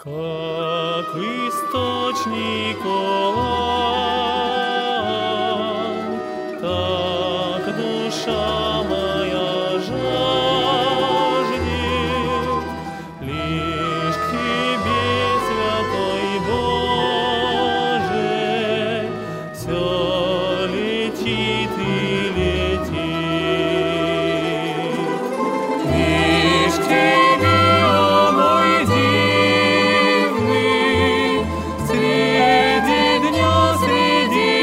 Как источник Олан, так душа моя жаждет лишь к Тебе, Святой Боже, все летит и летит. Лишь к Тебе, о мой дивный, среди дня, среди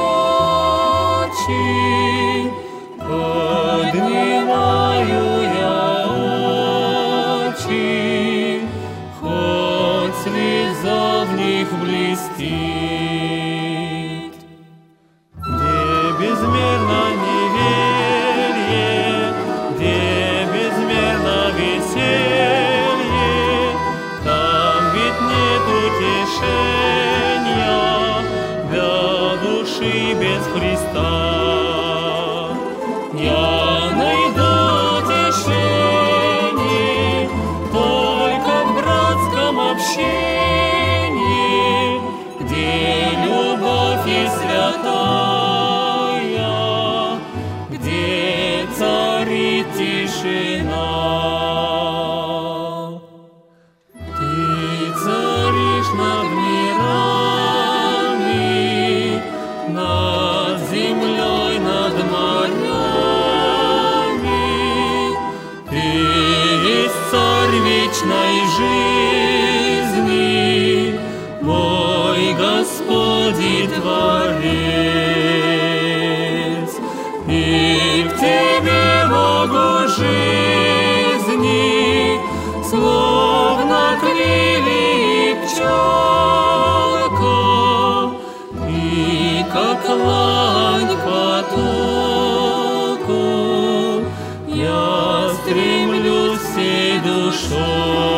ночи поднимаю я очи, хоть слеза в них блестит. Где безмерно неверие, где безмерно веселье, там ведь нет утешения для души без Христа. Я найду утешение только в братском общении, где любовь и святая, где царит тишина. Ты царишь над мирами, над землей, над морями. Ты есть царь вечной жизни, мой Господь и Творец. И к Тебе, Богу жизни, словно к лилии пчелка, и как лань к потоку, я стремлюсь всей душой.